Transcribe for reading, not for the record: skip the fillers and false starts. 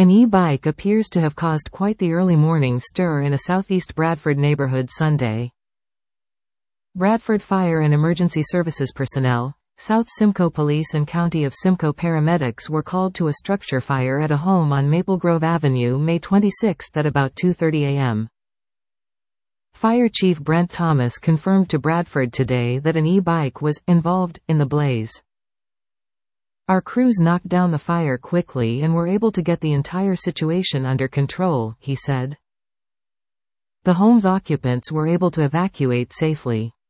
An e-bike appears to have caused quite the early morning stir in a southeast Bradford neighborhood Sunday. Bradford Fire and Emergency Services personnel, South Simcoe Police and County of Simcoe paramedics were called to a structure fire at a home on Maple Grove Avenue May 26 at about 2:30 a.m. Fire Chief Brent Thomas confirmed to Bradford today that an e-bike was involved in the blaze. Our crews knocked down the fire quickly and were able to get the entire situation under control, he said. The home's occupants were able to evacuate safely.